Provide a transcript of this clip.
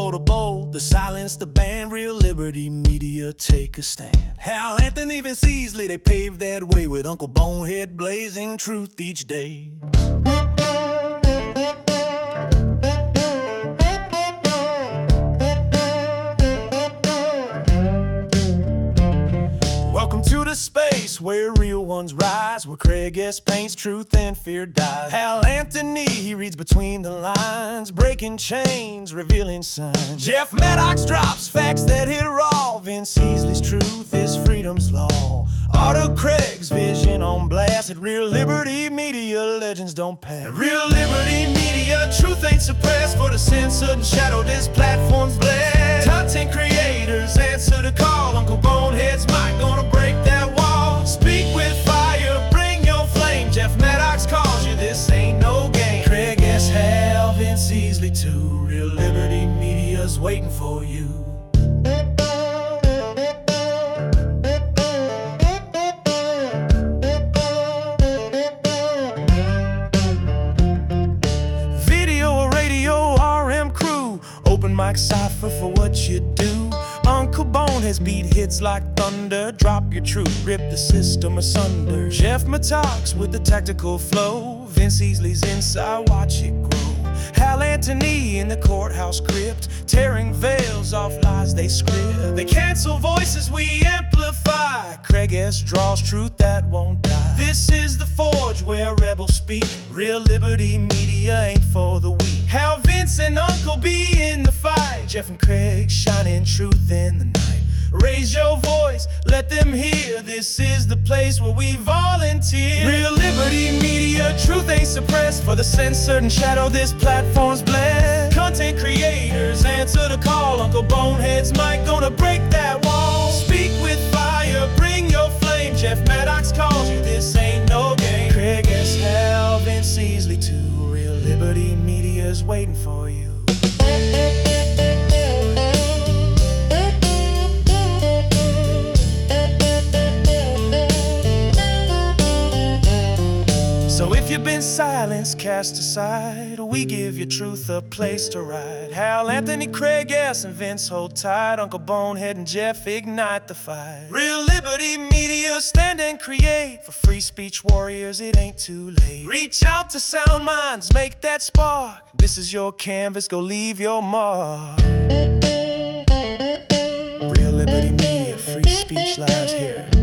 slow to bold, the silence, the band, Real Liberty Media take a stand. Hal Anthony, Vince Easley, they paved that way with Uncle Bonehead blazing truth each day. Welcome to the space where real ones rise, where Craig S. paints truth and fear dies. Hal Anthony, he reads between the lines, breaking chains, revealing signs. Jeff Maddox drops facts that hit raw. Vince Easley's truth is freedom's law. Otto Craig's vision on blast. At Real Liberty Media, legends don't pass. At Real Liberty Media, truth ain't suppressed. For the censored and shadow, this platform's blessed. Content creators answer the call. Uncle Bonehead's mic gonna break that wall. Speak with fire, bring your flame. Jeff Maddox calls you, this ain't no game. Craig S. Hal, Vince Easley too. Real Liberty Media's waiting for you. Mic cipher for what you do. Uncle Bonehead's beat hits like thunder. Drop your truth, rip the system asunder. Jeff Maddox with the tactical flow. Vince Easley's inside, watch it grow. Hal Anthony in the courthouse crypt, tearing veils off lies they script. They cancel voices, we amplify. Craig S. draws truth that won't die. This is the forge where rebels speak. Real Liberty Media ain't for the weak. Hal, Vince, and Uncle B in the fight. Jeff and Craig shining truth in the night. Raise your voice, let them hear. This is the place where we volunteer. Real Liberty Media, truth ain't suppressed. For the censored and shadow, this platform's blessed. Content creators answer the call. Uncle Bonehead's mic gonna break that wall. Speak with fire, bring your flame. Jeff Maddox calls you, this ain't no game. Craig S. Hal, Vince Easley too. Real Liberty Media's waiting for you. So if you've been silenced, cast aside, we give your truth a place to ride. Hal Anthony, Craig S. and Vince hold tight. Uncle Bonehead and Jeff ignite the fight. Real Liberty Media, stand and create. For free speech warriors, it ain't too late. Reach out to sound minds, make that spark. This is your canvas, go leave your mark. Real Liberty Media, free speech lives here.